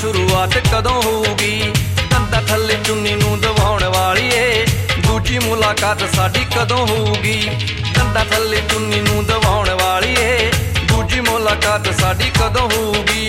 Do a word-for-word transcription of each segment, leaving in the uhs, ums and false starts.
शुरुआत कदों होगी। दंदा थल्ले चुन्नी नूं दबाउण वालीए दूजी मुलाकात साडी कदों होगी। दंदा थल्ले चुन्नी नूं दबाउण वालीए दूजी मुलाकात साडी कदों होगी।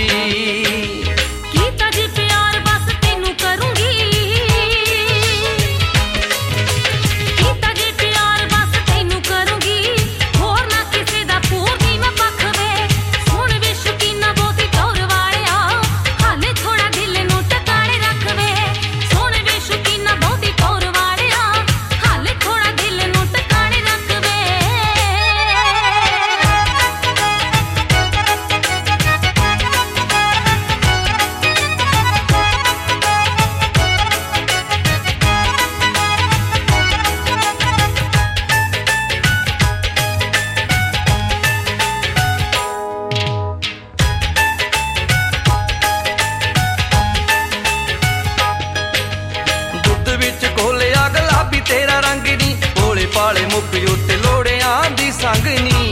तेरा रंग नी भोले भाले मुख उत्ते लोड़ियां दी संग नी।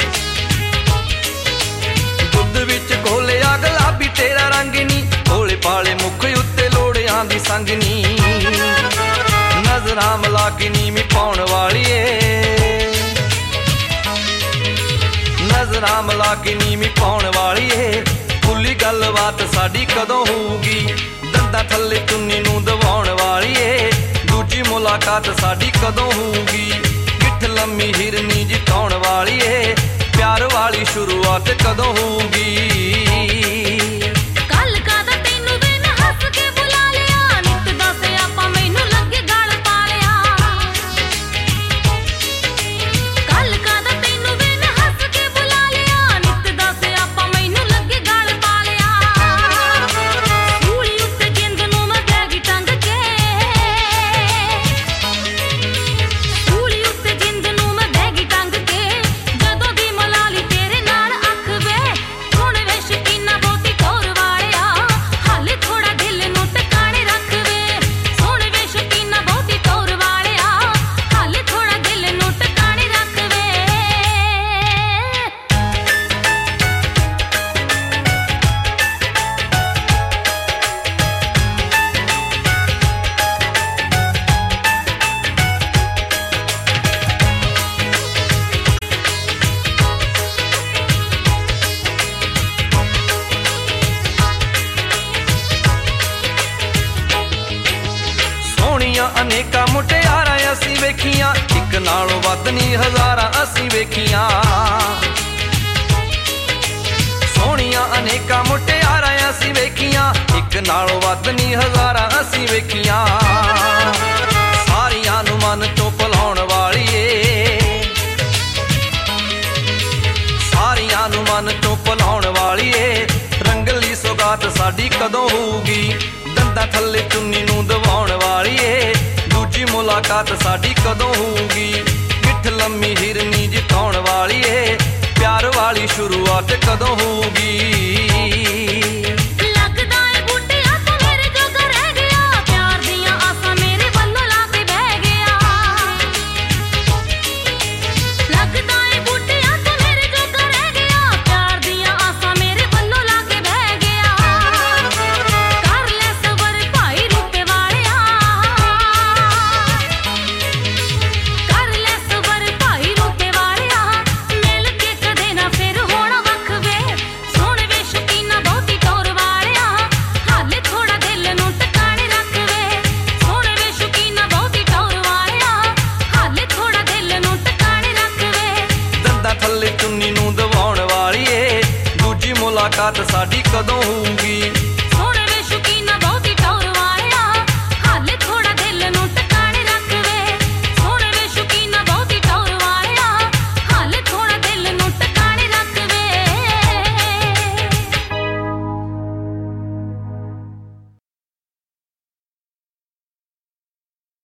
दुध विच घोलिया गुलाबी तेरा रंग नी भोले भाले मुख उत्ते लोड़ियां दी संग नी। नजरां मिला के नीवी पाउण वालीए नजरां मिला के नीवी पाउण वालीए खुली गलबात साडी कदों होगी। दंदा थल्ले चुन्नी नूं दबाउण वालीए दूजी मुलाकात साडी कदों होगी। गिठ लम्मी हिरनी जिताउण वालीए प्यार वाली शुरुआत कदों होगी। अनेका मुटियारां असीं वेखियां इक नालों वध नहीं हज़ारां असीं वेखियां। सोहणियां अनेका मुटियारां असीं वेखियां इक नालों वध नहीं हज़ारां असीं वेखियां। सारियां नूं मन चों भुलाउण वालीए सारियां नूं मन चों भुलाउण वालीए रंगली सौगात साडी कदों होगी। दंदा थल्ले चुन्नी नूं दबाउण वालीए दूजी मुलाकात साडी कदों होगी। गिठ लम्मी हिरनी जिताउण वालीए प्यार वाली शुरुआत कदों होगी। मुलाकात साडी कदों